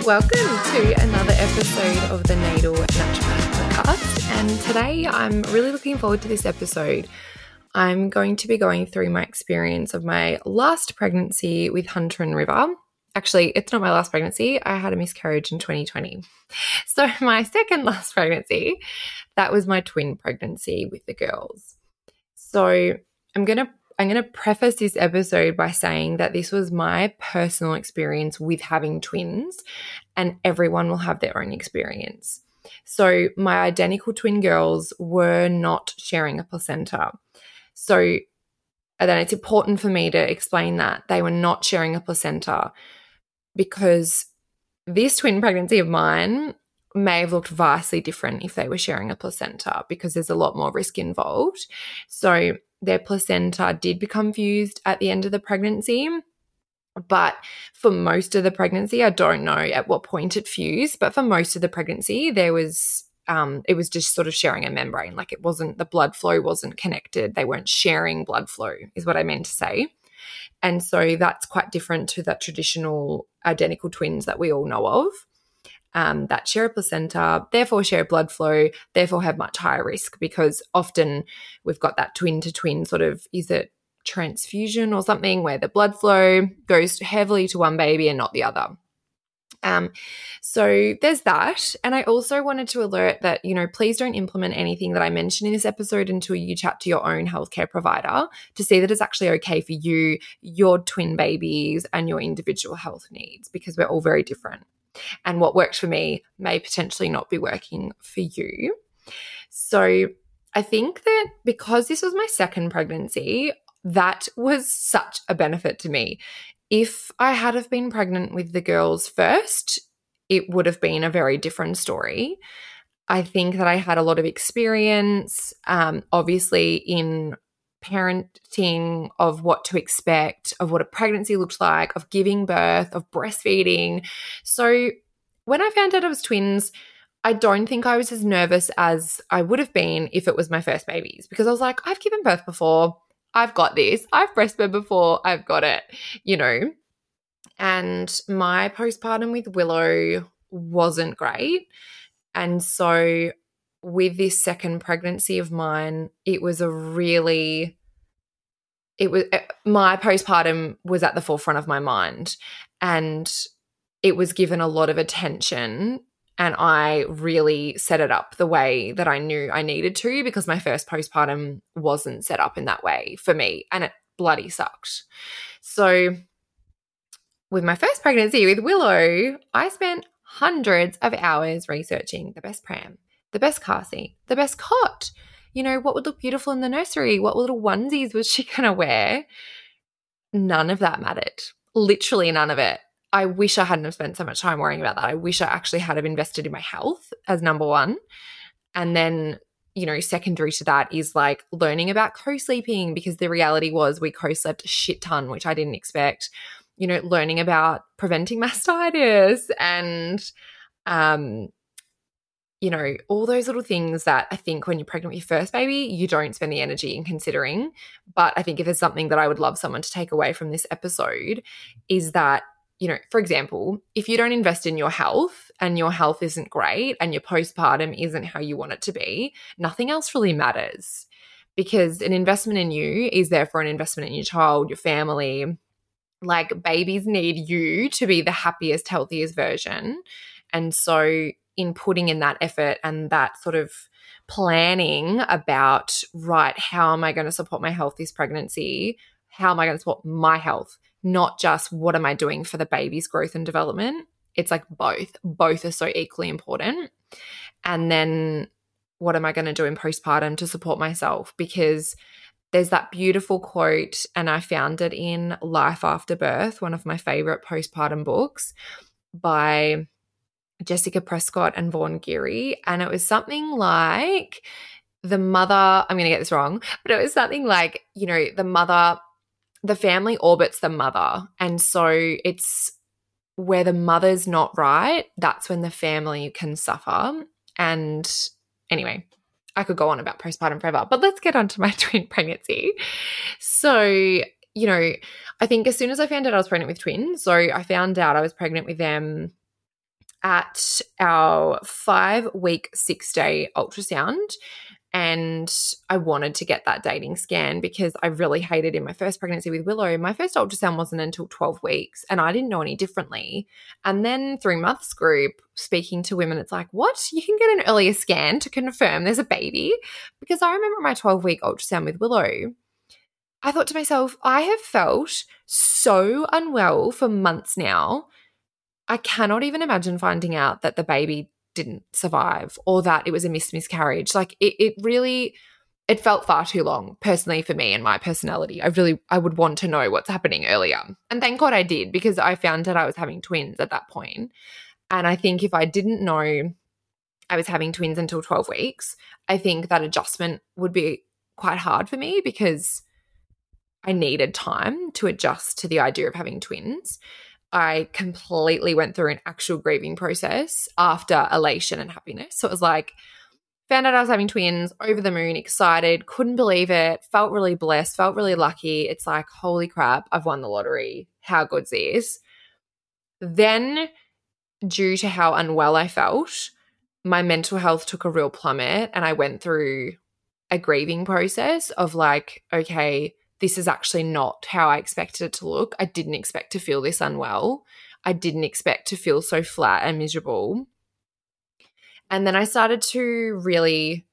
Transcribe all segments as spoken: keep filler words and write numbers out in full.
Welcome to another episode of the Natal Naturopath Podcast. And today I'm really looking forward to this episode. I'm going to be going through my experience of my last pregnancy with Hunter and River. Actually, it's not my last pregnancy. I had a miscarriage in twenty twenty. So my second last pregnancy, that was my twin pregnancy with the girls. So I'm going to I'm going to preface this episode by saying that this was my personal experience with having twins, and everyone will have their own experience. So my identical twin girls were not sharing a placenta. So then it's important for me to explain that they were not sharing a placenta because this twin pregnancy of mine may have looked vastly different if they were sharing a placenta because there's a lot more risk involved. So their placenta did become fused at the end of the pregnancy, but for most of the pregnancy, I don't know at what point it fused, but for most of the pregnancy, there was um, it was just sort of sharing a membrane. Like it wasn't, the blood flow wasn't connected. They weren't sharing blood flow is what I meant to say. And so that's quite different to that traditional identical twins that we all know of. Um, that share a placenta, therefore share blood flow, therefore have much higher risk because often we've got that twin-to-twin sort of, is it transfusion or something where the blood flow goes heavily to one baby and not the other. Um, so there's that. And I also wanted to alert that, you know, please don't implement anything that I mention in this episode until you chat to your own healthcare provider to see that it's actually okay for you, your twin babies, and your individual health needs because we're all very different. And what worked for me may potentially not be working for you. So I think that because this was my second pregnancy, that was such a benefit to me. If I had have been pregnant with the girls first, it would have been a very different story. I think that I had a lot of experience, um, obviously in parenting, of what to expect, of what a pregnancy looked like, of giving birth, of breastfeeding. So when I found out I was twins, I don't think I was as nervous as I would have been if it was my first babies because I was like, I've given birth before. I've got this. I've breastfed before. I've got it, you know. And my postpartum with Willow wasn't great. And so with this second pregnancy of mine, it was a really, it was, my postpartum was at the forefront of my mind and it was given a lot of attention and I really set it up the way that I knew I needed to because my first postpartum wasn't set up in that way for me and it bloody sucked. So with my first pregnancy with Willow, I spent hundreds of hours researching the best pram, the best car seat, the best cot, you know, what would look beautiful in the nursery, what little onesies was she going to wear? None of that mattered. Literally none of it. I wish I hadn't have spent so much time worrying about that. I wish I actually had have invested in my health as number one. And then, you know, secondary to that is like learning about co-sleeping because the reality was we co-slept a shit ton, which I didn't expect. You know, learning about preventing mastitis and, um, you know, all those little things that I think when you're pregnant with your first baby, you don't spend the energy in considering. But I think if there's something that I would love someone to take away from this episode is that, you know, for example, if you don't invest in your health and your health isn't great and your postpartum isn't how you want it to be, nothing else really matters because an investment in you is there for an investment in your child, your family. Like babies need you to be the happiest, healthiest version. And so in putting in that effort and that sort of planning about, right, how am I going to support my health this pregnancy? How am I going to support my health? Not just what am I doing for the baby's growth and development. It's like both. Both are so equally important. And then what am I going to do in postpartum to support myself? Because there's that beautiful quote, and I found it in Life After Birth, one of my favorite postpartum books by Jessica Prescott and Vaughan Geary. And it was something like the mother, I'm going to get this wrong, but it was something like, you know, the mother, the family orbits the mother. And so it's where the mother's not right, that's when the family can suffer. And anyway, I could go on about postpartum forever, but let's get on to my twin pregnancy. So, you know, I think as soon as I found out I was pregnant with twins, so I found out I was pregnant with them at our five-week, six-day ultrasound, and I wanted to get that dating scan because I really hated in my first pregnancy with Willow. My first ultrasound wasn't until twelve weeks, and I didn't know any differently. And then through Mothers Group, speaking to women, it's like, what? You can get an earlier scan to confirm there's a baby? Because I remember my twelve-week ultrasound with Willow, I thought to myself, I have felt so unwell for months now. I cannot even imagine finding out that the baby didn't survive or that it was a mis- miscarriage. Like it, it really, it felt far too long personally for me and my personality. I really, I would want to know what's happening earlier. And thank God I did, because I found that I was having twins at that point. And I think if I didn't know I was having twins until twelve weeks, I think that adjustment would be quite hard for me because I needed time to adjust to the idea of having twins. I completely went through an actual grieving process after elation and happiness. So it was like, found out I was having twins, over the moon, excited, couldn't believe it, felt really blessed, felt really lucky. It's like, holy crap, I've won the lottery. How good's this? Then, due to how unwell I felt, my mental health took a real plummet, and I went through a grieving process of like, okay, this is actually not how I expected it to look. I didn't expect to feel this unwell. I didn't expect to feel so flat and miserable. And then I started to really,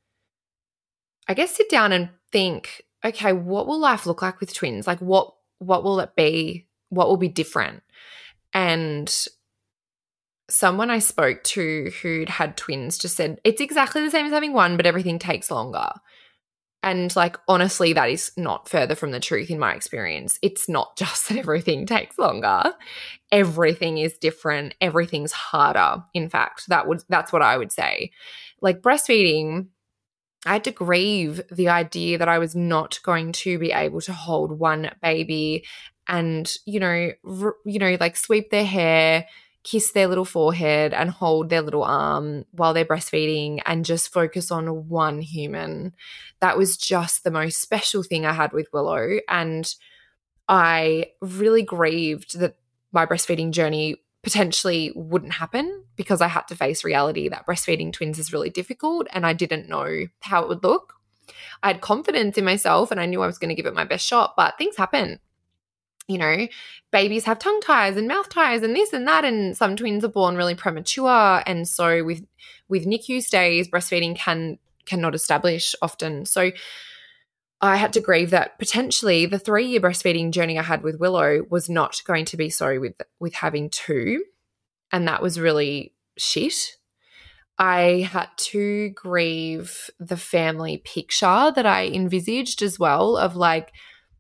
I guess, sit down and think, okay, what will life look like with twins? Like what what will it be? What will be different? And someone I spoke to who'd had twins just said, it's exactly the same as having one, but everything takes longer. And like, honestly, that is not further from the truth in my experience. It's not just that everything takes longer. Everything is different. Everything's harder. In fact, that would that's what I would say. Like breastfeeding, I had to grieve the idea that I was not going to be able to hold one baby and, you know, r- you know, like sweep their hair, kiss their little forehead and hold their little arm while they're breastfeeding and just focus on one human. That was just the most special thing I had with Willow. And I really grieved that my breastfeeding journey potentially wouldn't happen because I had to face reality that breastfeeding twins is really difficult and I didn't know how it would look. I had confidence in myself and I knew I was going to give it my best shot, but things happen. You know, babies have tongue ties and mouth ties and this and that, and some twins are born really premature. And so with with N I C U stays, breastfeeding can cannot establish often. So I had to grieve that potentially the three-year breastfeeding journey I had with Willow was not going to be so with with having two, and that was really shit. I had to grieve the family picture that I envisaged as well of like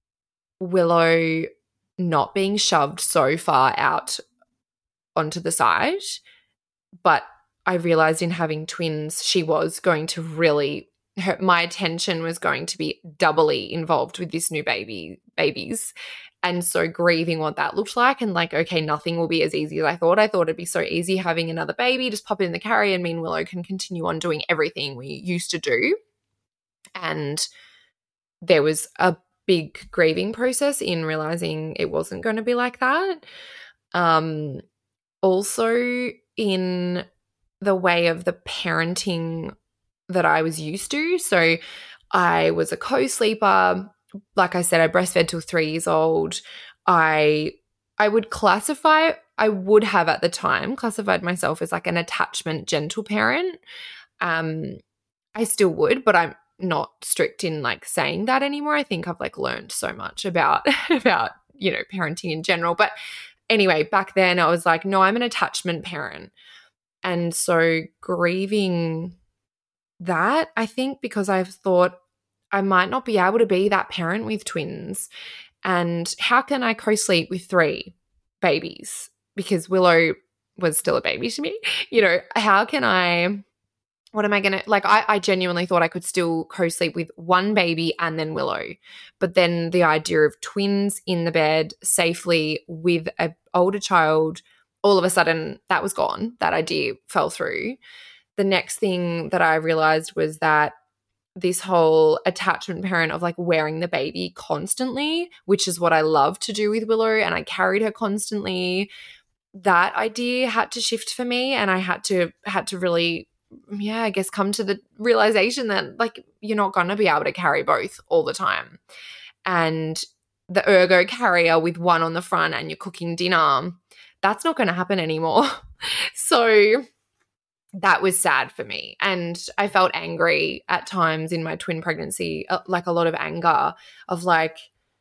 Willow not being shoved so far out onto the side. But I realized in having twins, she was going to really, her, my attention was going to be doubly involved with this new baby, babies. And so grieving what that looked like and like, okay, nothing will be as easy as I thought. I thought it'd be so easy having another baby, just pop it in the carrier and me and Willow can continue on doing everything we used to do. And there was a big grieving process in realizing it wasn't going to be like that. Um, also in the way of the parenting that I was used to. So I was a co-sleeper. Like I said, I breastfed till three years old. I I would classify, I would have at the time classified myself as like an attachment gentle parent. Um, I still would, but I'm not strict in like saying that anymore. I think I've like learned so much about about you know parenting in general. But anyway, back then I was like, no, I'm an attachment parent. And so grieving that, I think because I've thought I might not be able to be that parent with twins. And how can I co-sleep with three babies? Because Willow was still a baby to me. You know, how can I, what am I going to, like I, I genuinely thought I could still co-sleep with one baby and then Willow. But then the idea of twins in the bed safely with an older child, all of a sudden that was gone. That idea fell through. The next thing that I realized was that this whole attachment parent of like wearing the baby constantly, which is what I love to do with Willow, and I carried her constantly. that idea had to shift for me, and I had to had to really, yeah, I guess come to the realization that like you're not going to be able to carry both all the time. And the ergo carrier with one on the front and you're cooking dinner, that's not going to happen anymore. So that was sad for me. And I felt angry at times in my twin pregnancy, like a lot of anger of like,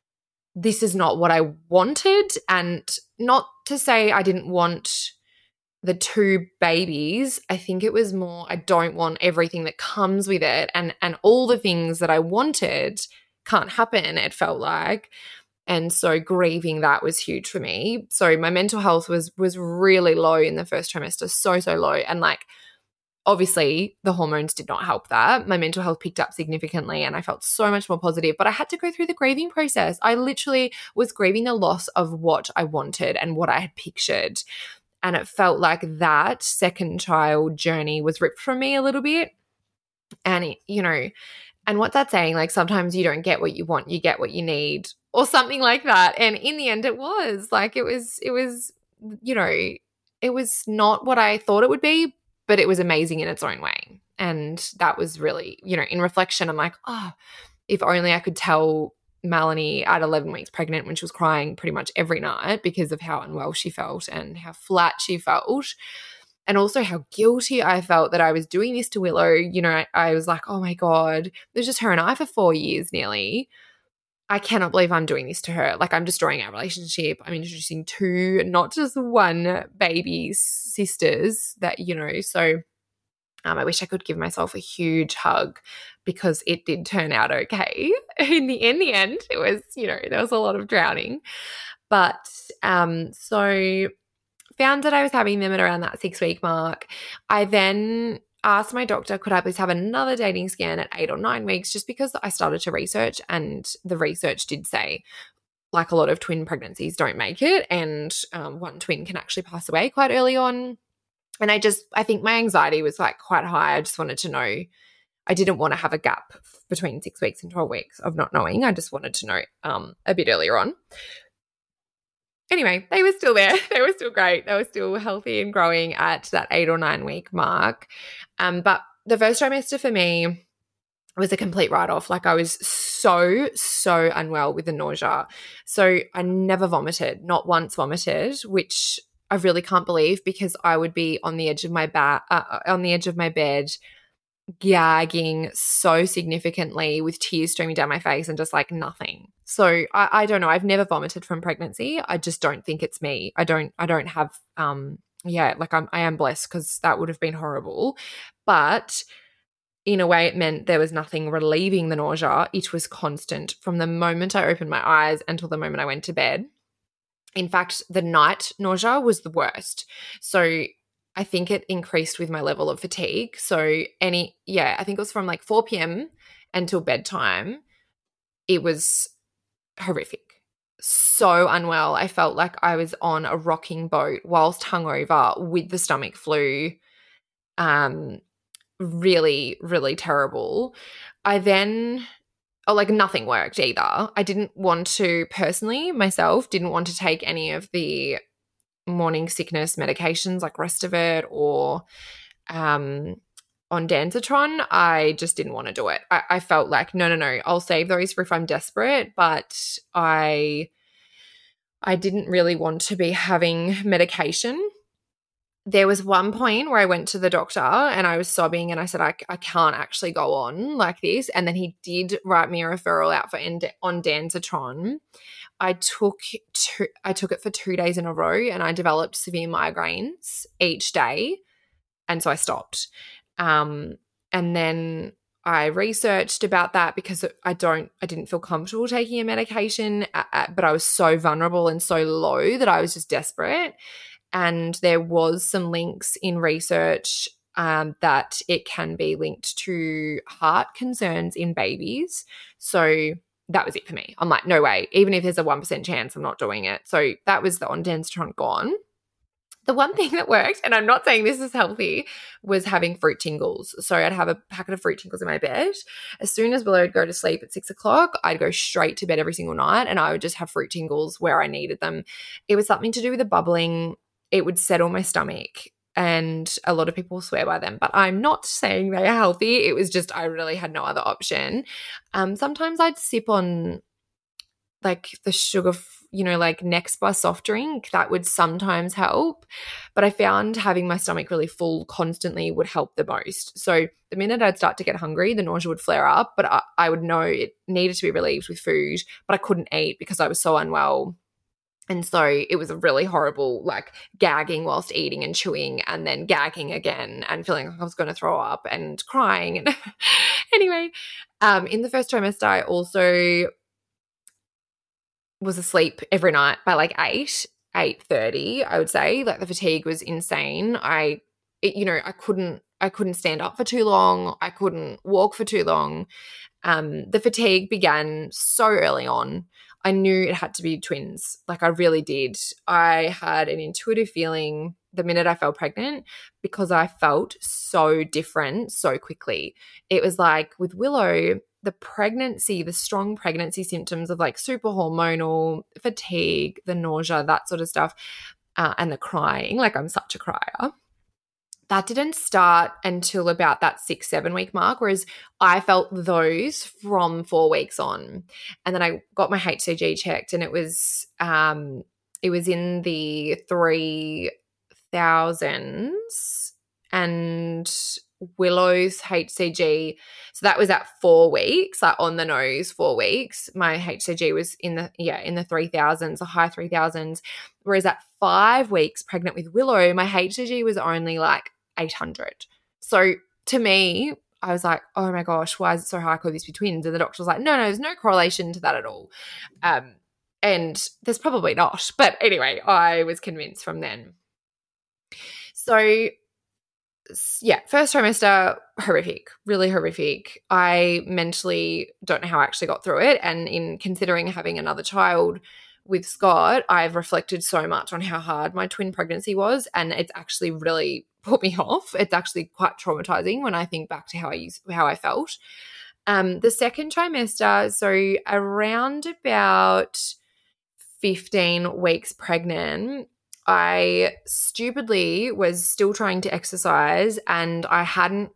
this is not what I wanted. And not to say I didn't want the two babies. I think it was more, I don't want everything that comes with it. And, and all the things that I wanted can't happen, it felt like. And so grieving that was huge for me. So my mental health was was really low in the first trimester, so, so low. And like, obviously the hormones did not help that. My mental health picked up significantly and I felt so much more positive, but I had to go through the grieving process. I literally was grieving the loss of what I wanted and what I had pictured. And it felt like that second child journey was ripped from me a little bit. And, it, you know, and what's that saying? Like sometimes you don't get what you want, you get what you need, or something like that. And in the end it was like, it was, it was, you know, it was not what I thought it would be, but it was amazing in its own way. And that was really, you know, in reflection, I'm like, oh, if only I could tell Melanie at eleven weeks pregnant when she was crying pretty much every night because of how unwell she felt and how flat she felt. And also how guilty I felt that I was doing this to Willow. You know, I, I was like, oh my God, it was just her and I for four years nearly. I cannot believe I'm doing this to her. Like I'm destroying our relationship. I'm introducing two, not just one baby sisters that, you know, so um, I wish I could give myself a huge hug because it did turn out okay. In the, in the end, it was, you know, there was a lot of drowning. But um, so found that I was having them at around that six-week mark. I then asked my doctor, could I please have another dating scan at eight or nine weeks just because I started to research and the research did say like a lot of twin pregnancies don't make it and um, one twin can actually pass away quite early on. And I just, I think my anxiety was like quite high. I just wanted to know, I didn't want to have a gap between six weeks and twelve weeks of not knowing. I just wanted to know um, a bit earlier on. Anyway, they were still there. They were still great. They were still healthy and growing at that eight or nine week mark. Um, but the first trimester for me was a complete write-off. Like I was so, so unwell with the nausea. So I never vomited, not once vomited, which I really can't believe because I would be on the edge of my ba- uh, on the edge of my bed gagging so significantly with tears streaming down my face and just like nothing. So I, I don't know. I've never vomited from pregnancy. I just don't think it's me. I don't, I don't have, um, yeah, like I'm, I am blessed because that would have been horrible. But in a way it meant there was nothing relieving the nausea. It was constant from the moment I opened my eyes until the moment I went to bed. In fact, the night nausea was the worst. So I think it increased with my level of fatigue. So any, yeah, I think it was from like four p.m. until bedtime. It was horrific. So unwell. I felt like I was on a rocking boat whilst hungover with the stomach flu. Um, really, really terrible. I then, oh, like nothing worked either. I didn't want to personally myself, didn't want to take any of the morning sickness medications like Restovert or um, ondansetron. I just didn't want to do it. I, I felt like, no, no, no, I'll save those for if I'm desperate, but I, I didn't really want to be having medication. There was one point where I went to the doctor and I was sobbing and I said, I, I can't actually go on like this. And then he did write me a referral out for ondansetron. I took two, I took it for two days in a row and I developed severe migraines each day. And so I stopped. Um, and then I researched about that because I don't, I didn't feel comfortable taking a medication, but I was so vulnerable and so low that I was just desperate. And there was some links in research um, that it can be linked to heart concerns in babies. So that was it for me. I'm like, no way. Even if there's a one percent chance, I'm not doing it. So that was the ondansetron gone. The one thing that worked, and I'm not saying this is healthy, was having fruit tingles. So I'd have a packet of fruit tingles in my bed. As soon as Willow would go to sleep at six o'clock, I'd go straight to bed every single night and I would just have fruit tingles where I needed them. It was something to do with the bubbling it would settle my stomach. And a lot of people swear by them, but I'm not saying they are healthy. It was just I really had no other option. Um, sometimes I'd sip on like the sugar, you know, like Nextbar soft drink. That would sometimes help. But I found having my stomach really full constantly would help the most. So the minute I'd start to get hungry, the nausea would flare up, but I, I would know it needed to be relieved with food, but I couldn't eat because I was so unwell. And so it was a really horrible, like gagging whilst eating and chewing and then gagging again and feeling like I was going to throw up and crying. And anyway, um, in the first trimester, I also was asleep every night by like eight, eight thirty, I would say. Like the fatigue was insane. I, it, you know, I couldn't, I couldn't stand up for too long. I couldn't walk for too long. Um, the fatigue began so early on. I knew it had to be twins. Like I really did. I had an intuitive feeling the minute I fell pregnant because I felt so different so quickly. It was like with Willow, the pregnancy, the strong pregnancy symptoms of like super hormonal, fatigue, the nausea, that sort of stuff, uh, and the crying. Like I'm such a crier. That didn't start until about that six, seven week mark, whereas I felt those from four weeks on. And then I got my H C G checked and it was um, it was in the three thousands and Willow's H C G. So that was at four weeks, like on the nose, four weeks. My H C G was in the, yeah, in the three thousands, the high three thousands. Whereas at five weeks pregnant with Willow, my H C G was only like eight hundred. So to me, I was like, oh my gosh, why is it so high? Could these be twins? And the doctor was like, no, no, there's no correlation to that at all. Um, and there's probably not. But anyway, I was convinced from then. So yeah, first trimester, horrific, really horrific. I mentally don't know how I actually got through it. And in considering having another child with Scott, I've reflected so much on how hard my twin pregnancy was, and it's actually really put me off. It's actually quite traumatizing when I think back to how I used, how I felt. Um, the second trimester, so around about fifteen weeks pregnant, I stupidly was still trying to exercise, and I hadn't.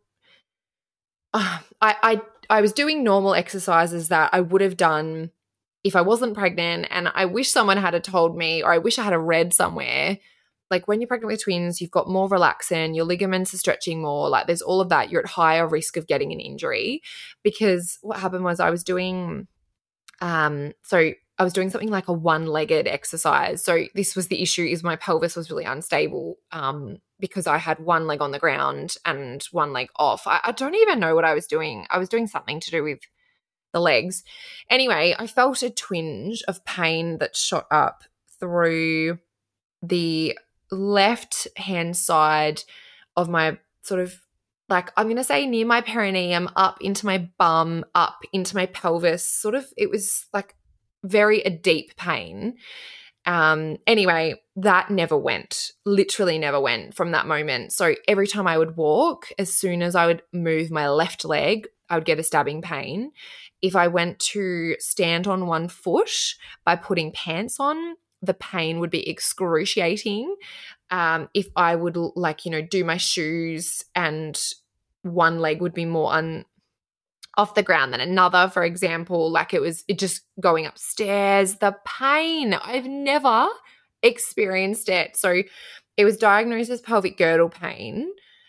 Uh, I I I was doing normal exercises that I would have done if I wasn't pregnant, and I wish someone had told me, or I wish I had read somewhere, like when you're pregnant with twins, you've got more relaxin, your ligaments are stretching more, like there's all of that. You're at higher risk of getting an injury, because what happened was I was doing, um, so I was doing something like a one-legged exercise. So this was the issue, is my pelvis was really unstable um, because I had one leg on the ground and one leg off. I, I don't even know what I was doing. I was doing something to do with the legs. Anyway, I felt a twinge of pain that shot up through the left-hand side of my sort of, like, I'm going to say near my perineum, up into my bum, up into my pelvis, sort of. It was like very a deep pain. Um, anyway, that never went, literally never went from that moment. So every time I would walk, as soon as I would move my left leg, I would get a stabbing pain. If I went to stand on one foot by putting pants on, the pain would be excruciating. Um, if I would, like, you know, do my shoes and one leg would be more un- off the ground than another, for example, like it was it just going upstairs, the pain. I've never experienced it. So it was diagnosed as pelvic girdle pain,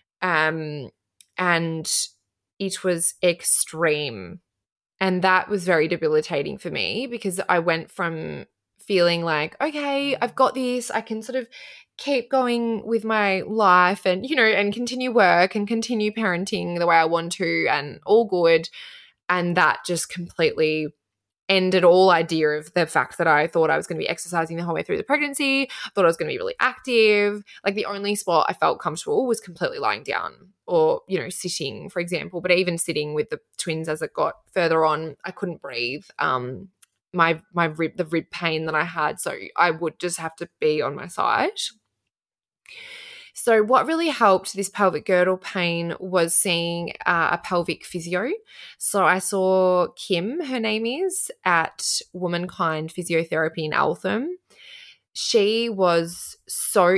um, and it was extreme. And that was very debilitating for me, because I went from feeling like, okay, I've got this, I can sort of keep going with my life and, you know, and continue work and continue parenting the way I want to and all good. And that just completely ended all idea of the fact that I thought I was going to be exercising the whole way through the pregnancy, thought I was going to be really active. Like the only spot I felt comfortable was completely lying down or, you know, sitting, for example. But even sitting with the twins as it got further on, I couldn't breathe. Um, my my rib, the rib pain that I had, so I would just have to be on my side. So what really helped this pelvic girdle pain was seeing uh, a pelvic physio. So I saw Kim, her name is, at Womankind Physiotherapy in Eltham. She was so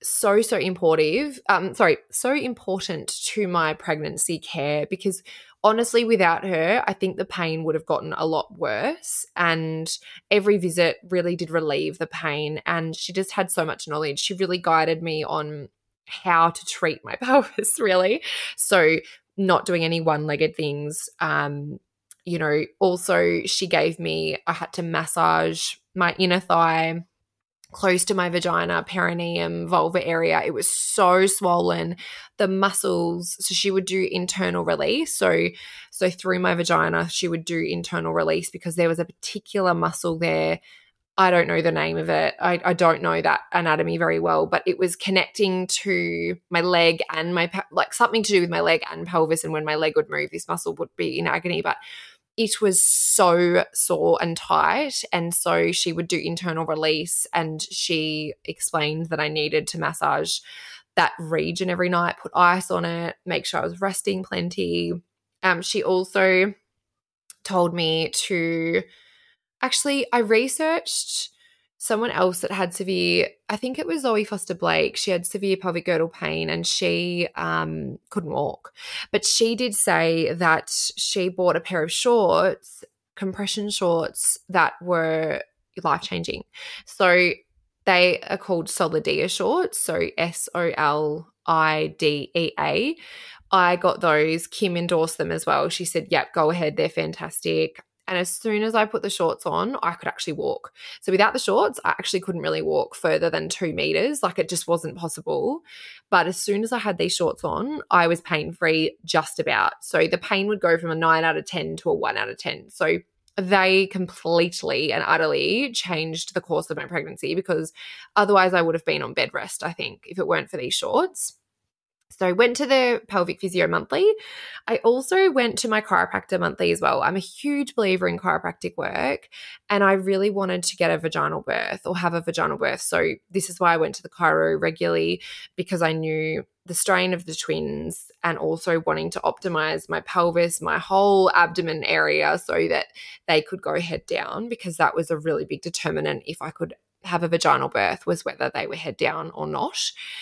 so, so important. Um, sorry, so important to my pregnancy care because honestly, without her, I think the pain would have gotten a lot worse. And every visit really did relieve the pain. And she just had so much knowledge. She really guided me on how to treat my pelvis, really. So not doing any one-legged things. Um, you know, also she gave me, I had to massage my inner thigh close to my vagina, perineum, vulva area. It was so swollen. The muscles, so she would do internal release. So, so through my vagina, she would do internal release because there was a particular muscle there. I don't know the name of it. I, I don't know that anatomy very well, but it was connecting to my leg and my, like something to do with my leg and pelvis. And when my leg would move, this muscle would be in agony. But it was so sore and tight. And so she would do internal release, and she explained that I needed to massage that region every night, put ice on it, make sure I was resting plenty. Um, she also told me to actually, I researched someone else that had severe, I think it was Zoe Foster Blake. She had severe pelvic girdle pain and she um, couldn't walk. But she did say that she bought a pair of shorts, compression shorts, that were life-changing. So they are called Solidea shorts, so S O L I D E A. I got those. Kim endorsed them as well. She said, yep, go ahead. They're fantastic. And as soon as I put the shorts on, I could actually walk. So without the shorts, I actually couldn't really walk further than two meters. Like it just wasn't possible. But as soon as I had these shorts on, I was pain-free just about. So the pain would go from a nine out of ten to a one out of ten. So they completely and utterly changed the course of my pregnancy because otherwise I would have been on bed rest, I think, if it weren't for these shorts. So I went to the pelvic physio monthly. I also went to my chiropractor monthly as well. I'm a huge believer in chiropractic work, and I really wanted to get a vaginal birth or have a vaginal birth. So this is why I went to the chiro regularly, because I knew the strain of the twins and also wanting to optimize my pelvis, my whole abdomen area so that they could go head down, because that was a really big determinant if I could have a vaginal birth, was whether they were head down or not.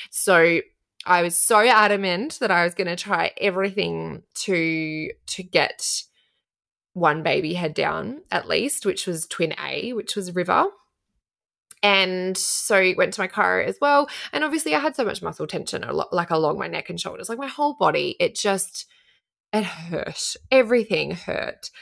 So I was so adamant that I was going to try everything to to get one baby head down at least, which was twin A, which was River. And so went to my chiro as well. And obviously I had so much muscle tension like along my neck and shoulders, like my whole body. It just, it hurt. Everything hurt.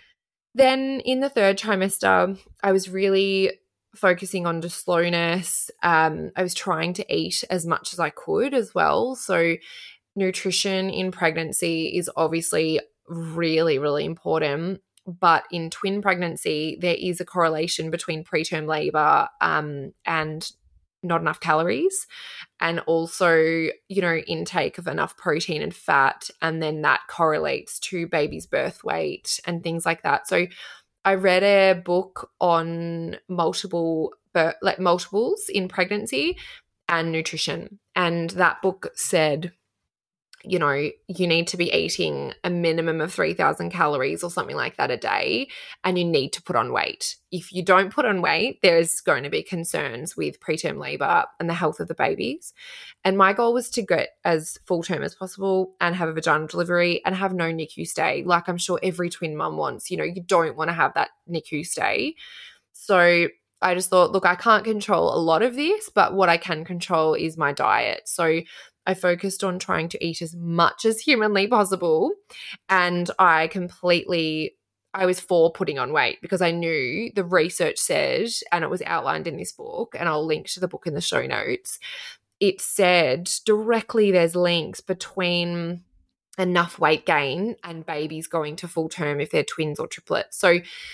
Then in the third trimester, I was really focusing on just slowness. Um, I was trying to eat as much as I could as well. So nutrition in pregnancy is obviously really, really important. But in twin pregnancy, there is a correlation between preterm labor um, and not enough calories, and also, you know, intake of enough protein and fat. And then that correlates to baby's birth weight and things like that. So I read a book on multiple, like multiples in pregnancy and nutrition. And that book said, you know, you need to be eating a minimum of three thousand calories or something like that a day, and you need to put on weight. If you don't put on weight, there's going to be concerns with preterm labor and the health of the babies. And my goal was to get as full term as possible and have a vaginal delivery and have no N I C U stay, like I'm sure every twin mum wants. You know, you don't want to have that N I C U stay. So I just thought, look, I can't control a lot of this, but what I can control is my diet. So I focused on trying to eat as much as humanly possible, and I completely, I was for putting on weight because I knew the research said, and it was outlined in this book, and I'll link to the book in the show notes, it said directly there's links between enough weight gain and babies going to full term if they're twins or triplets. So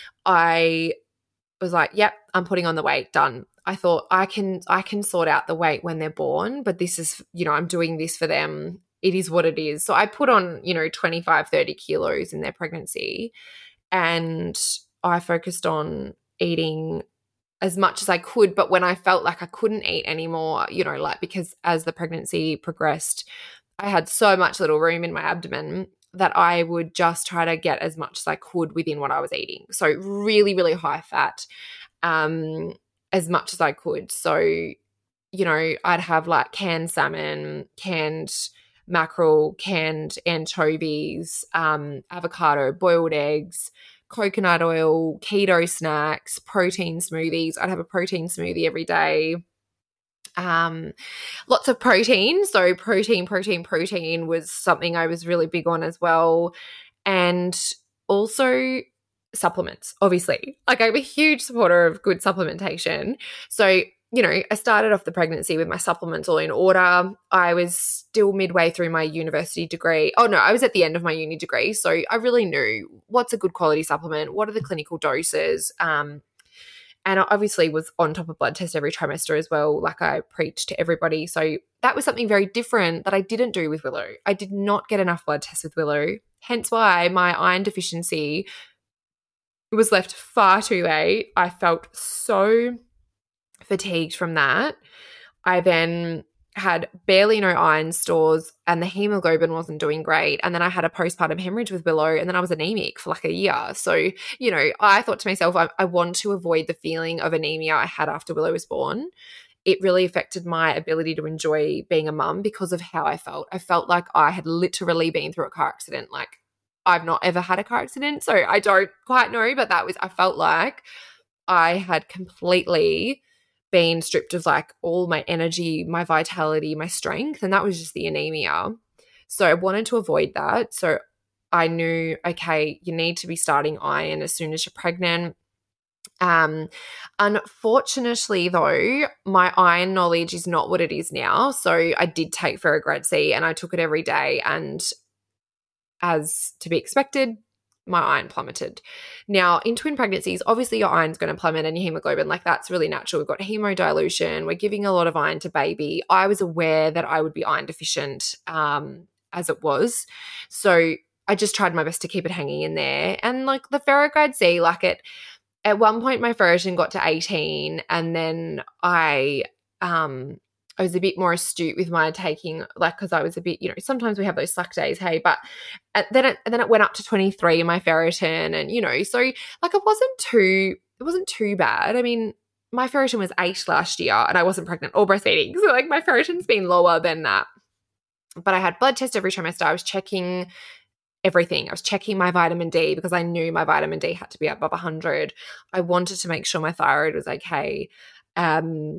I was like, yep, I'm putting on the weight, done. I thought I can I can sort out the weight when they're born, but this is, you know, I'm doing this for them. It is what it is. So I put on, you know, twenty-five, thirty kilos in their pregnancy, and I focused on eating as much as I could. But when I felt like I couldn't eat anymore, you know, like because as the pregnancy progressed, I had so much little room in my abdomen that I would just try to get as much as I could within what I was eating. So really, really high fat, um, as much as I could. So, you you know, I'd have like canned salmon, canned mackerel, canned anchovies, um, avocado, boiled eggs, coconut oil, keto snacks, protein smoothies. I'd have a protein smoothie every day. Um, lots of protein. So protein, protein, protein was something I was really big on as well. And also supplements, obviously. Like I'm a huge supporter of good supplementation. So, you know, I started off the pregnancy with my supplements all in order. I was still midway through my university degree. Oh, no, I was at the end of my uni degree. So I really knew what's a good quality supplement, what are the clinical doses, um, and I obviously was on top of blood tests every trimester as well, like I preached to everybody. So that was something very different that I didn't do with Willow. I did not get enough blood tests with Willow, hence why my iron deficiency was left far too late. I felt so fatigued from that. I then had barely no iron stores and the hemoglobin wasn't doing great. And then I had a postpartum hemorrhage with Willow and then I was anemic for like a year. So, you know, I thought to myself, I, I want to avoid the feeling of anemia I had after Willow was born. It really affected my ability to enjoy being a mum because of how I felt. I felt like I had literally been through a car accident. Like I've not ever had a car accident, so I don't quite know, but that was, I felt like I had completely been stripped of like all my energy, my vitality, my strength, and that was just the anemia. So I wanted to avoid that. So I knew, okay, you need to be starting iron as soon as you're pregnant. Um, unfortunately though, my iron knowledge is not what it is now. So I did take Ferrograd C and I took it every day, and as to be expected, my iron plummeted. Now, in twin pregnancies, obviously your iron's going to plummet and your hemoglobin, like that's really natural. We've got hemodilution. We're giving a lot of iron to baby. I was aware that I would be iron deficient um, as it was. So I just tried my best to keep it hanging in there. And like the Ferrograd C, like it, at one point my ferritin got to eighteen, and then I um I was a bit more astute with my taking, like, because I was a bit, you know, sometimes we have those slack days, hey, but then it, then it went up to twenty-three in my ferritin, and, you know, so like it wasn't too, it wasn't too bad. I mean, my ferritin was eight last year and I wasn't pregnant or breastfeeding. So like my ferritin's been lower than that. But I had blood tests every trimester. I was checking everything. I was checking my vitamin D because I knew my vitamin D had to be above one hundred. I wanted to make sure my thyroid was okay. Um,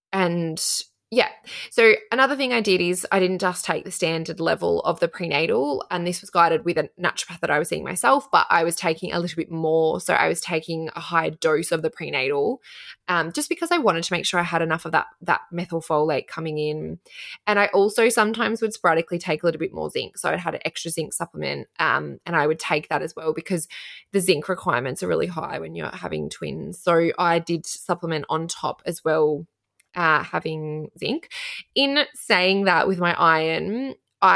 and yeah. So another thing I did is I didn't just take the standard level of the prenatal, and this was guided with a naturopath that I was seeing myself, but I was taking a little bit more. So I was taking a higher dose of the prenatal um, just because I wanted to make sure I had enough of that, that methylfolate coming in. And I also sometimes would sporadically take a little bit more zinc. So I had an extra zinc supplement um, and I would take that as well because the zinc requirements are really high when you're having twins. So I did supplement on top as well, Uh, having zinc. In saying that, with my iron,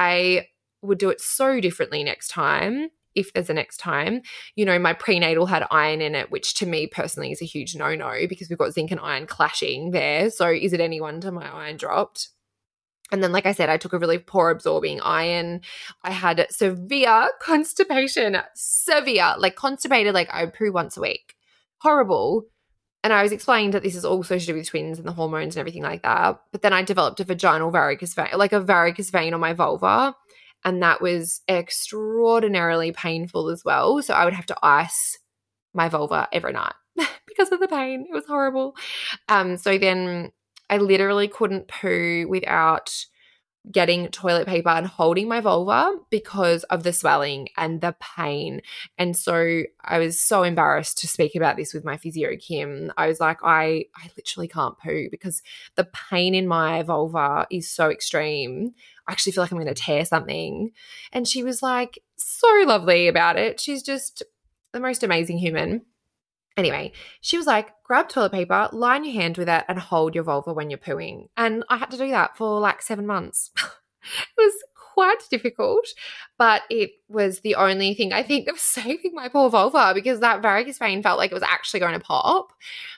I would do it so differently next time, if there's a next time. You know, my prenatal had iron in it, which to me personally is a huge no-no because we've got zinc and iron clashing there. So is it any wonder my iron dropped? And then, like I said, I took a really poor absorbing iron. I had severe constipation, severe, like constipated, like I would poo once a week. Horrible. And I was explaining that this is also to do with twins and the hormones and everything like that. But then I developed a vaginal varicose vein, like a varicose vein on my vulva. And that was extraordinarily painful as well. So I would have to ice my vulva every night because of the pain. It was horrible. Um, so then I literally couldn't poo without getting toilet paper and holding my vulva because of the swelling and the pain. And so I was so embarrassed to speak about this with my physio, Kim. I was like, I, I literally can't poo because the pain in my vulva is so extreme. I actually feel like I'm going to tear something. And she was like so lovely about it. She's just the most amazing human. Anyway, she was like, grab toilet paper, line your hand with it and hold your vulva when you're pooing. And I had to do that for like seven months. It was quite difficult, but it was the only thing I think that was saving my poor vulva because that varicose vein felt like it was actually going to pop.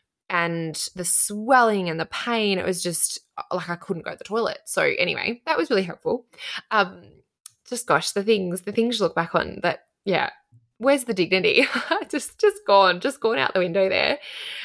And the swelling and the pain, it was just like I couldn't go to the toilet. So anyway, that was really helpful. Um, just gosh, the things, the things you look back on that, yeah, where's the dignity? just just gone, just gone out the window there.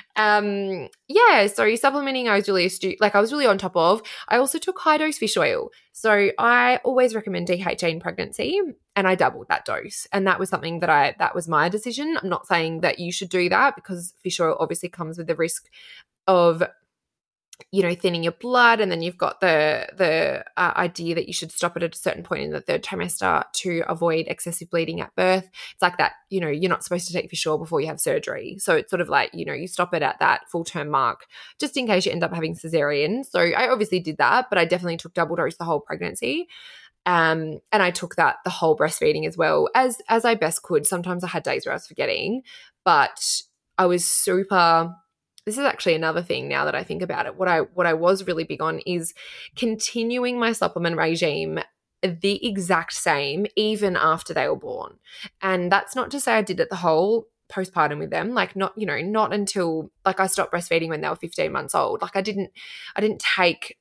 Um, yeah, so supplementing I was really astute, like I was really on top of. I also took high dose fish oil. So I always recommend D H A in pregnancy, and I doubled that dose. And that was something that I, that was my decision. I'm not saying that you should do that, because fish oil obviously comes with the risk of, you know, thinning your blood, and then you've got the the uh, idea that you should stop at a certain point in the third trimester to avoid excessive bleeding at birth. It's like that, you know, you're not supposed to take fish oil before you have surgery. So it's sort of like, you know, you stop it at that full term mark just in case you end up having cesarean. So I obviously did that, but I definitely took double dose the whole pregnancy. Um, and I took that the whole breastfeeding as well, as as I best could. Sometimes I had days where I was forgetting, but I was super... This is actually another thing now that I think about it. What I what I was really big on is continuing my supplement regime the exact same even after they were born. And that's not to say I did it the whole postpartum with them, like not, you know, not until like I stopped breastfeeding when they were fifteen months old. Like I didn't I didn't take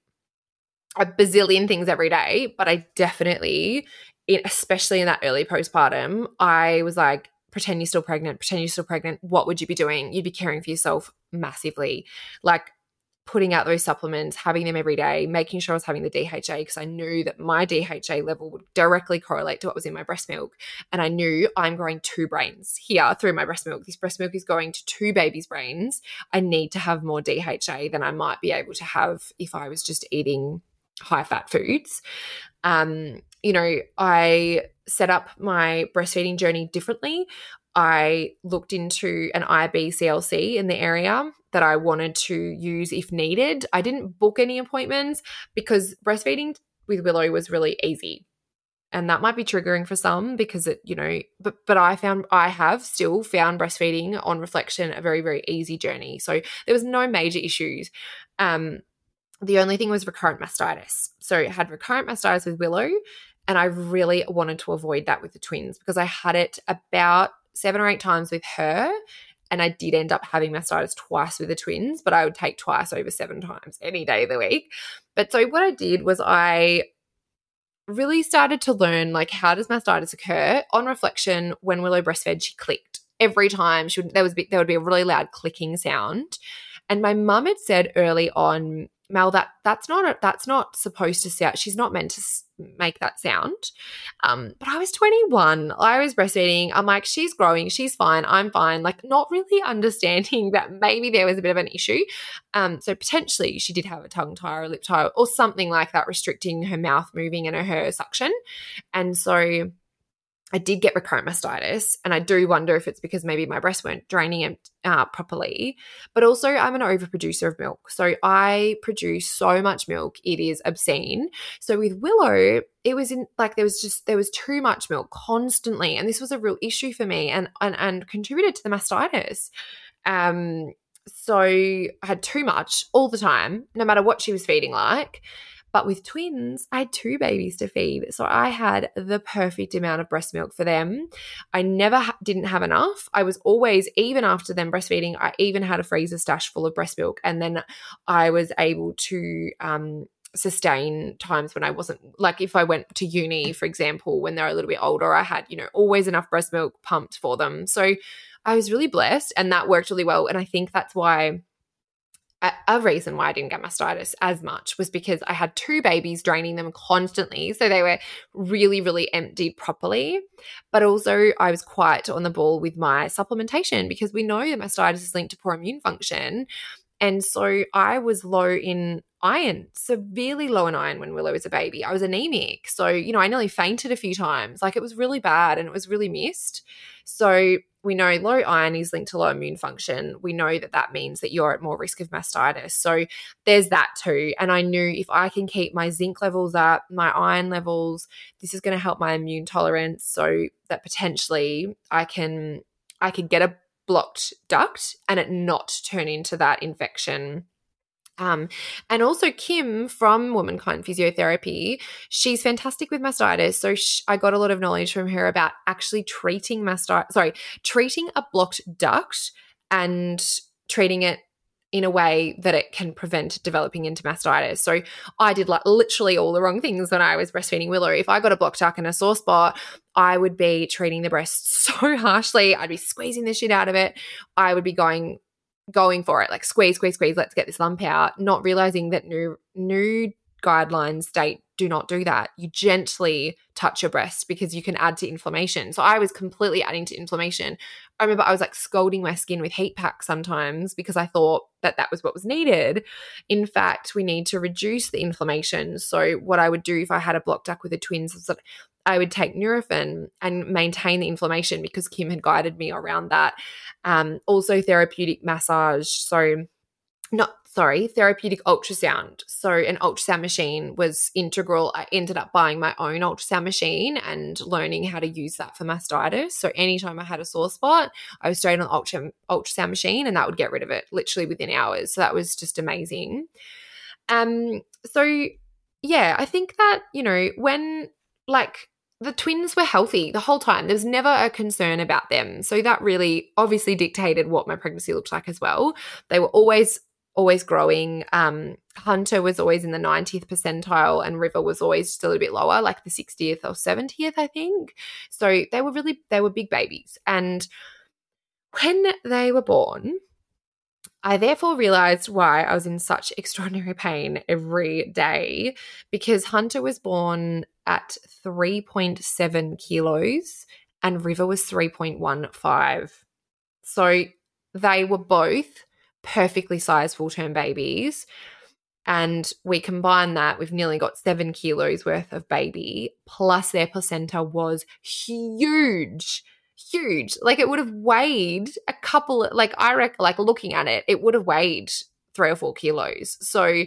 a bazillion things every day, but I definitely, especially in that early postpartum, I was like, pretend you're still pregnant, pretend you're still pregnant. What would you be doing? You'd be caring for yourself massively, like putting out those supplements, having them every day, making sure I was having the D H A, because I knew that my D H A level would directly correlate to what was in my breast milk. And I knew I'm growing two brains here through my breast milk. This breast milk is going to two babies' brains. I need to have more D H A than I might be able to have if I was just eating high-fat foods. Um, you know, I set up my breastfeeding journey differently. I looked into an I B C L C in the area that I wanted to use if needed. I didn't book any appointments because breastfeeding with Willow was really easy. And that might be triggering for some because it, you know, but but I found I have still found breastfeeding on reflection a very, very easy journey. So there was no major issues. Um, the only thing was recurrent mastitis. So I had recurrent mastitis with Willow, and I really wanted to avoid that with the twins because I had it about seven or eight times with her, and I did end up having mastitis twice with the twins, but I would take twice over seven times any day of the week. But so what I did was I really started to learn, like, how does mastitis occur? On reflection, when Willow breastfed, she clicked every time. She would, there was there would be a really loud clicking sound, and my mum had said early on, Mel, that that's not a, that's not supposed to sound. She's not meant to s- make that sound. Um, but I was twenty-one. I was breastfeeding. I'm like, she's growing. She's fine. I'm fine. Like, not really understanding that maybe there was a bit of an issue. Um, so potentially she did have a tongue tie or a lip tie or something like that, restricting her mouth moving and her suction. And so I did get recurrent mastitis, and I do wonder if it's because maybe my breasts weren't draining it uh, properly. But also, I'm an overproducer of milk. So I produce so much milk, it is obscene. So with Willow, it was in like there was just there was too much milk constantly, and this was a real issue for me, and and, and contributed to the mastitis. Um, so I had too much all the time, no matter what she was feeding like. But with twins, I had two babies to feed. So I had the perfect amount of breast milk for them. I never ha- didn't have enough. I was always, even after them breastfeeding, I even had a freezer stash full of breast milk. And then I was able to um, sustain times when I wasn't, like if I went to uni, for example, when they're a little bit older, I had, you know, always enough breast milk pumped for them. So I was really blessed, and that worked really well. And I think that's why a reason why I didn't get mastitis as much was because I had two babies draining them constantly. So they were really, really emptied properly. But also I was quite on the ball with my supplementation because we know that mastitis is linked to poor immune function. And so I was low in iron, severely low in iron when Willow was a baby. I was anemic. So, you know, I nearly fainted a few times. Like, it was really bad and it was really missed. So we know low iron is linked to low immune function. We know that that means that you're at more risk of mastitis. So there's that too. And I knew if I can keep my zinc levels up, my iron levels, this is going to help my immune tolerance, so that potentially I can I could get a blocked duct and it not turn into that infection. Um, and also Kim from Womankind Physiotherapy, she's fantastic with mastitis. So sh- I got a lot of knowledge from her about actually treating mastitis, sorry, treating a blocked duct and treating it in a way that it can prevent developing into mastitis. So I did like literally all the wrong things when I was breastfeeding Willow. If I got a block tuck and a sore spot, I would be treating the breast so harshly. I'd be squeezing the shit out of it. I would be going going for it, like squeeze, squeeze, squeeze, let's get this lump out, not realizing that new new guidelines state do not do that. You gently touch your breast because you can add to inflammation. So I was completely adding to inflammation. I remember I was like scalding my skin with heat packs sometimes because I thought that that was what was needed. In fact, we need to reduce the inflammation. So what I would do if I had a block duct with the twins is that I would take Nurofen and maintain the inflammation because Kim had guided me around that. Um, also therapeutic massage. So not sorry, therapeutic ultrasound. So an ultrasound machine was integral. I ended up buying my own ultrasound machine and learning how to use that for mastitis. So anytime I had a sore spot, I was straight on the ultra, ultrasound machine and that would get rid of it literally within hours. So that was just amazing. Um, so yeah, I think that, you know, when like the twins were healthy the whole time, there was never a concern about them. So that really obviously dictated what my pregnancy looked like as well. They were always always growing. Um, Hunter was always in the ninetieth percentile and River was always still a bit lower, like the sixtieth or seventieth, I think. So they were really, they were big babies. And when they were born, I therefore realized why I was in such extraordinary pain every day, because Hunter was born at three point seven kilos and River was three point one five. So they were both perfectly sized full-term babies, and we combine that, we've nearly got seven kilos worth of baby, plus their placenta was huge, huge. Like it would have weighed a couple, like I reckon, like looking at it, it would have weighed three or four kilos. So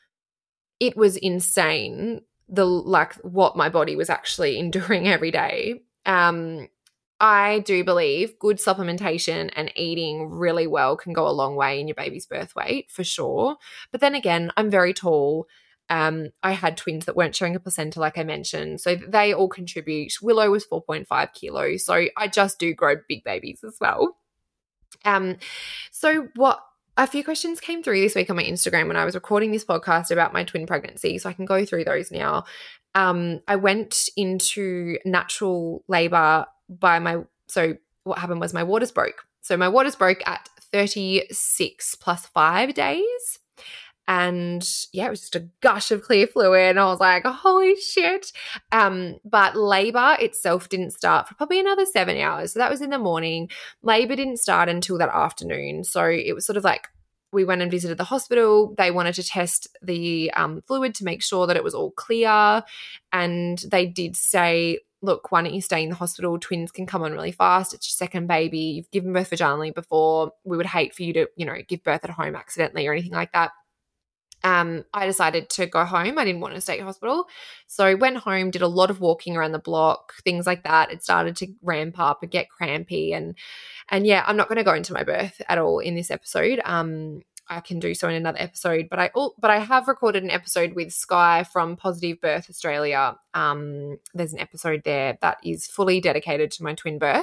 it was insane, the like what my body was actually enduring every day. Um, I do believe good supplementation and eating really well can go a long way in your baby's birth weight for sure. But then again, I'm very tall. Um, I had twins that weren't showing a placenta, like I mentioned. So they all contribute. Willow was four point five kilos. So I just do grow big babies as well. Um, so what a few questions came through this week on my Instagram when I was recording this podcast about my twin pregnancy. So I can go through those now. Um, I went into natural labor by my, so what happened was my waters broke. So my waters broke at thirty-six plus five days. And yeah, it was just a gush of clear fluid. And I was like, holy shit. Um, but labor itself didn't start for probably another seven hours. So that was in the morning. Labor didn't start until that afternoon. So it was sort of like, we went and visited the hospital. They wanted to test the um, fluid to make sure that it was all clear. And they did say, look, why don't you stay in the hospital? Twins can come on really fast. It's your second baby. You've given birth vaginally before. We would hate for you to, you know, give birth at home accidentally or anything like that. Um, I decided to go home. I didn't want to stay at hospital. So I went home, did a lot of walking around the block, things like that. It started to ramp up and get crampy. And, and yeah, I'm not going to go into my birth at all in this episode. Um, I can do so in another episode, but I but I have recorded an episode with Sky from Positive Birth Australia. Um, there's an episode there that is fully dedicated to my twin birth.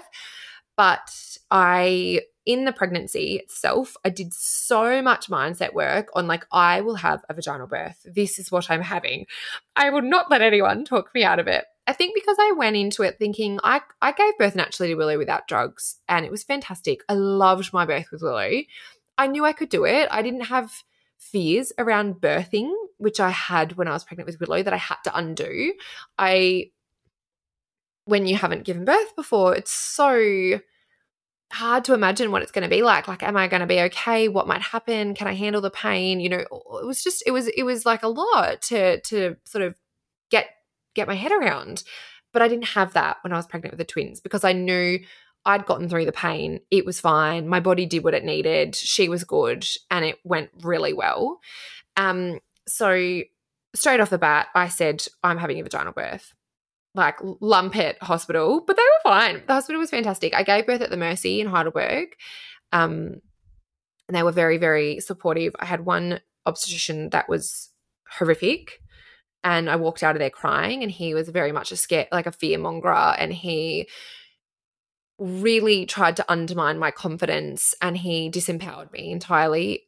But I, in the pregnancy itself, I did so much mindset work on like, I will have a vaginal birth. This is what I'm having. I will not let anyone talk me out of it. I think because I went into it thinking I, I gave birth naturally to Willow without drugs, and it was fantastic. I loved my birth with Willow. I knew I could do it. I didn't have fears around birthing, which I had when I was pregnant with Willow that I had to undo. I, when you haven't given birth before, it's so hard to imagine what it's going to be like. Like, am I going to be okay? What might happen? Can I handle the pain? You know, it was just, it was, it was like a lot to, to sort of get, get my head around. But I didn't have that when I was pregnant with the twins because I knew I'd gotten through the pain. It was fine. My body did what it needed. She was good and it went really well. Um, so straight off the bat, I said, I'm having a vaginal birth. Like lump it hospital, but they were fine. The hospital was fantastic. I gave birth at the Mercy in Heidelberg. Um, and they were very, very supportive. I had one obstetrician that was horrific and I walked out of there crying, and he was very much a scare, like a fear monger, and he really tried to undermine my confidence and he disempowered me entirely.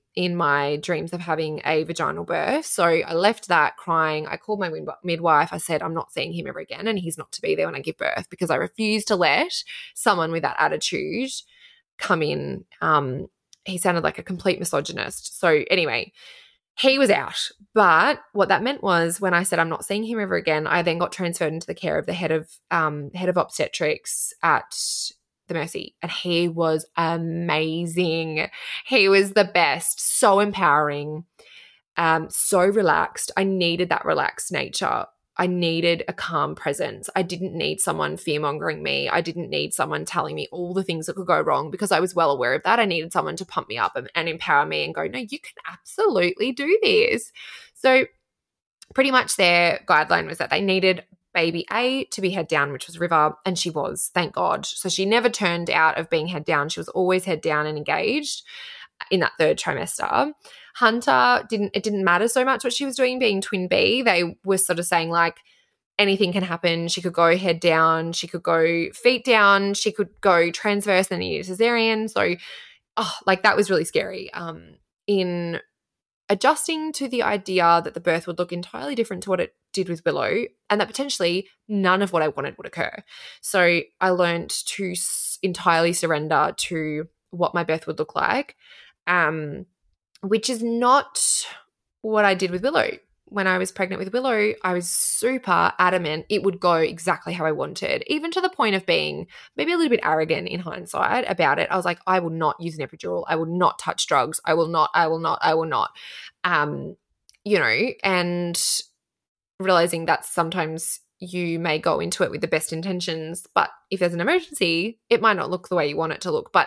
in my dreams of having a vaginal birth. So I left that crying. I called my midwife. I said, I'm not seeing him ever again, and he's not to be there when I give birth, because I refuse to let someone with that attitude come in. Um, he sounded like a complete misogynist. So anyway, he was out. But what that meant was, when I said I'm not seeing him ever again, I then got transferred into the care of the head of um, head of obstetrics at the Mercy, and he was amazing. He was the best, so empowering, um, so relaxed. I needed that relaxed nature. I needed a calm presence. I didn't need someone fear-mongering me. I didn't need someone telling me all the things that could go wrong, because I was well aware of that. I needed someone to pump me up and, and empower me and go, no, you can absolutely do this. So pretty much their guideline was that they needed baby A to be head down, which was River, and she was, thank God. So she never turned out of being head down. She was always head down and engaged in that third trimester. Hunter, didn't it didn't matter so much what she was doing, being twin B. They were sort of saying like anything can happen. She could go head down, she could go feet down, she could go transverse and need a cesarean. So oh, like that was really scary. Um, in adjusting to the idea that the birth would look entirely different to what it did with Willow, and that potentially none of what I wanted would occur. So I learned to s- entirely surrender to what my birth would look like, um, which is not what I did with Willow. When I was pregnant with Willow, I was super adamant it would go exactly how I wanted, even to the point of being maybe a little bit arrogant in hindsight about it. I was like, I will not use an epidural. I will not touch drugs. I will not, I will not, I will not. Um, you know, and realizing that sometimes you may go into it with the best intentions, but if there's an emergency, it might not look the way you want it to look. But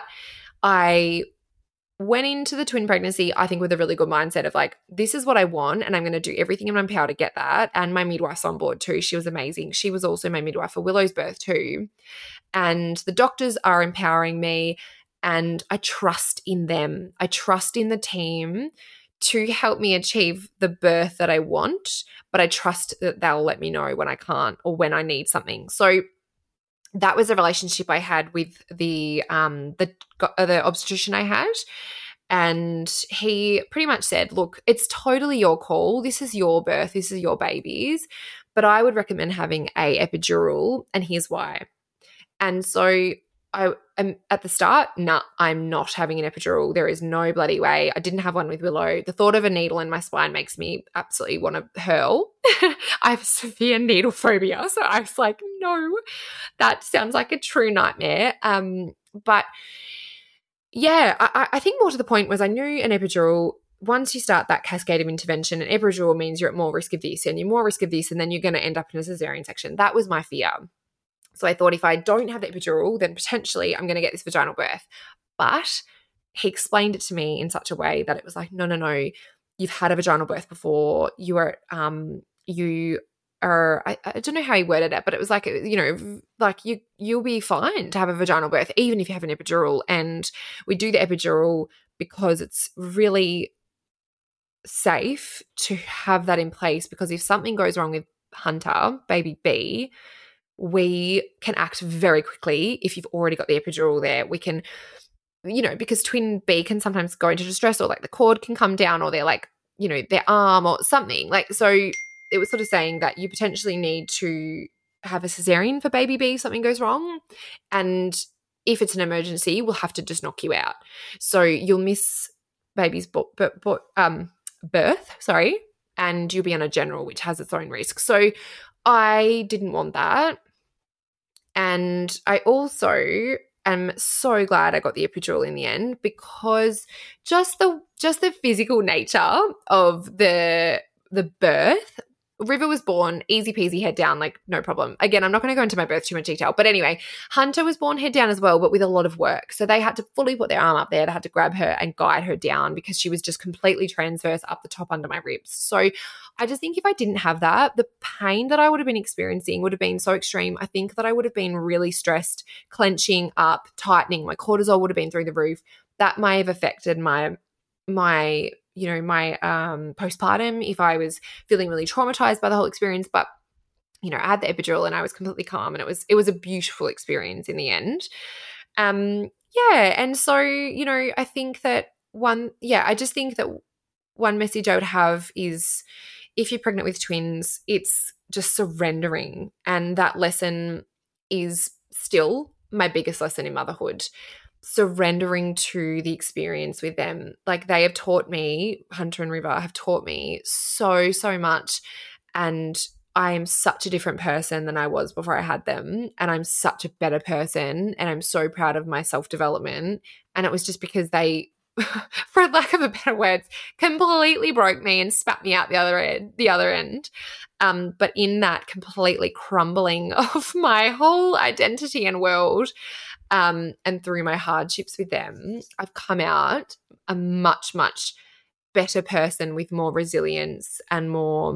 I went into the twin pregnancy, I think, with a really good mindset of like, this is what I want, and I'm going to do everything in my power to get that. And my midwife's on board too. She was amazing. She was also my midwife for Willow's birth too. And the doctors are empowering me, and I trust in them. I trust in the team to help me achieve the birth that I want, but I trust that they'll let me know when I can't or when I need something. So that was a relationship I had with the um the the obstetrician I had, and he pretty much said, look, it's totally your call. This is your birth. This is your babies, but I would recommend having a epidural, and here's why. And so I am at the start, nah, I'm not having an epidural. There is no bloody way. I didn't have one with Willow. The thought of a needle in my spine makes me absolutely want to hurl. I have severe needle phobia. So I was like, no, that sounds like a true nightmare. Um, but yeah, I, I think more to the point was I knew an epidural, once you start that cascade of intervention, an epidural means you're at more risk of this, and you're more risk of this, and then you're going to end up in a cesarean section. That was my fear. So I thought if I don't have the epidural, then potentially I'm going to get this vaginal birth. But he explained it to me in such a way that it was like, no, no, no, you've had a vaginal birth before. You are, um, you are, I, I don't know how he worded it, but it was like, you know, like you, you'll be fine to have a vaginal birth, even if you have an epidural. And we do the epidural because it's really safe to have that in place, because if something goes wrong with Hunter, baby B, we can act very quickly. If you've already got the epidural there, we can, you know, because twin B can sometimes go into distress, or like the cord can come down, or they're like, you know, their arm or something. Like, so it was sort of saying that you potentially need to have a cesarean for baby B if something goes wrong. And if it's an emergency, we'll have to just knock you out. So you'll miss baby's bo- bo- bo- um, birth, sorry, and you'll be on a general, which has its own risk. So I didn't want that. And I also am so glad I got the epidural in the end, because just the just the physical nature of the the birth. River was born easy peasy, head down, like no problem. Again, I'm not going to go into my birth too much detail, but anyway, Hunter was born head down as well, but with a lot of work. So they had to fully put their arm up there. They had to grab her and guide her down, because she was just completely transverse up the top under my ribs. So I just think if I didn't have that, the pain that I would have been experiencing would have been so extreme. I think that I would have been really stressed, clenching up, tightening. My cortisol would have been through the roof. That may have affected my my you know, my um, postpartum, if I was feeling really traumatized by the whole experience. But, you know, I had the epidural and I was completely calm, and it was, it was a beautiful experience in the end. Um, yeah. And so, you know, I think that one, yeah, I just think that one message I would have is if you're pregnant with twins, it's just surrendering. And that lesson is still my biggest lesson in motherhood, surrendering to the experience with them. Like they have taught me, Hunter and River have taught me so, so much. And I am such a different person than I was before I had them. And I'm such a better person. And I'm so proud of my self-development. And it was just because they, for lack of a better words, completely broke me and spat me out the other end, the other end. Um, but in that completely crumbling of my whole identity and world, um, and through my hardships with them, I've come out a much, much better person with more resilience and more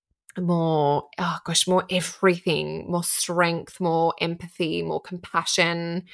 more, oh gosh, more everything, more strength, more empathy, more compassion.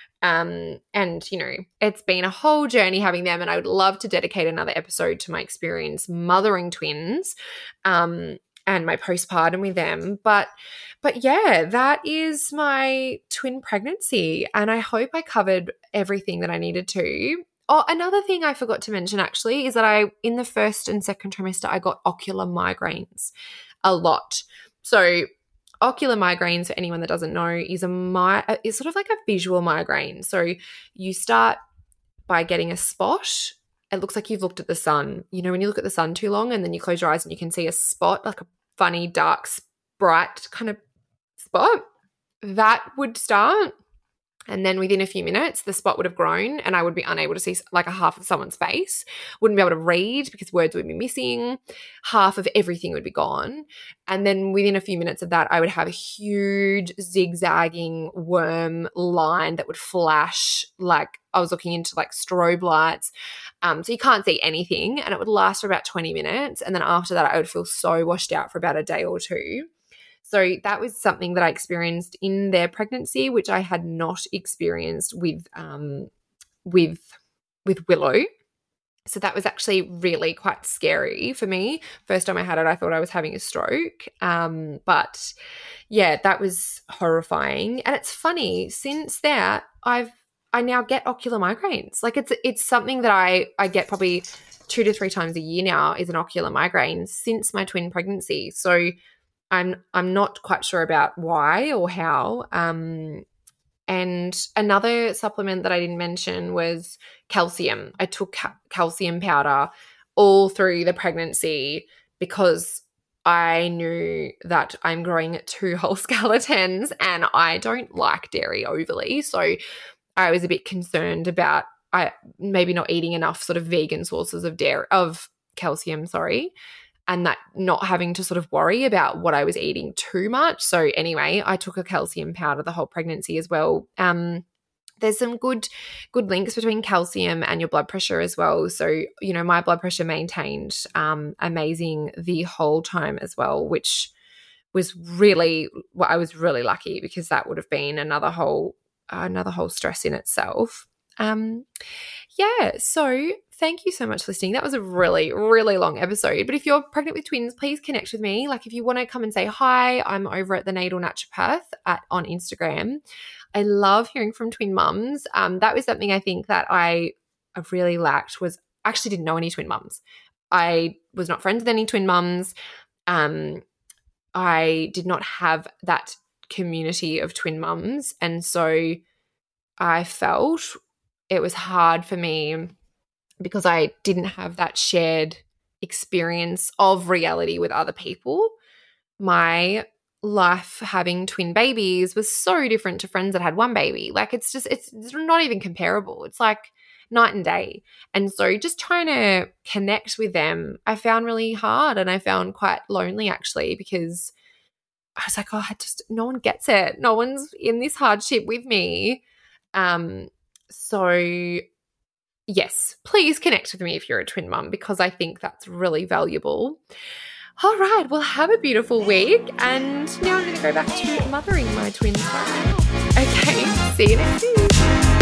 Um, and, you know, it's been a whole journey having them, and I would love to dedicate another episode to my experience mothering twins, um, and my postpartum with them. But, but yeah, that is my twin pregnancy, and I hope I covered everything that I needed to. Oh, another thing I forgot to mention actually is that I, in the first and second trimester, I got ocular migraines a lot. So ocular migraines, for anyone that doesn't know, is a mi- is sort of like a visual migraine. So you start by getting a spot. It looks like you've looked at the sun. You know, when you look at the sun too long and then you close your eyes and you can see a spot, like a funny, dark, bright kind of spot, that would start. And then within a few minutes, the spot would have grown and I would be unable to see like a half of someone's face, wouldn't be able to read because words would be missing, half of everything would be gone. And then within a few minutes of that, I would have a huge zigzagging worm line that would flash like I was looking into like strobe lights. Um, so you can't see anything, and it would last for about twenty minutes. And then after that, I would feel so washed out for about a day or two. So that was something that I experienced in their pregnancy, which I had not experienced with um, with with Willow. So that was actually really quite scary for me. First time I had it, I thought I was having a stroke. Um, but yeah, that was horrifying. And it's funny, since that I've I now get ocular migraines. Like it's it's something that I I get probably two to three times a year now, is an ocular migraine since my twin pregnancy. So I'm I'm not quite sure about why or how. Um, and another supplement that I didn't mention was calcium. I took ca- calcium powder all through the pregnancy because I knew that I'm growing two whole skeletons and I don't like dairy overly. So I was a bit concerned about I maybe not eating enough sort of vegan sources of dairy of calcium, sorry. And that not having to sort of worry about what I was eating too much. So anyway, I took a calcium powder the whole pregnancy as well. Um, there's some good good links between calcium and your blood pressure as well. So, you know, my blood pressure maintained um, amazing the whole time as well, which was really, well, I was really lucky because that would have been another whole, uh, another whole stress in itself. Um, yeah, so thank you so much for listening. That was a really, really long episode. But if you're pregnant with twins, please connect with me. Like if you want to come and say hi, I'm over at the Natal Naturopath at, on Instagram. I love hearing from twin mums. Um, that was something I think that I, I really lacked, was I actually didn't know any twin mums. I was not friends with any twin mums. Um, I did not have that community of twin mums. And so I felt it was hard for me because I didn't have that shared experience of reality with other people. My life having twin babies was so different to friends that had one baby. Like it's just, it's, it's not even comparable. It's like night and day. And so just trying to connect with them, I found really hard, and I found quite lonely actually, because I was like, oh, I just, no one gets it. No one's in this hardship with me. Um, so yes, please connect with me if you're a twin mum, because I think that's really valuable. All right, well, have a beautiful week. And now I'm going to go back to mothering my twins right now. Okay, see you next week.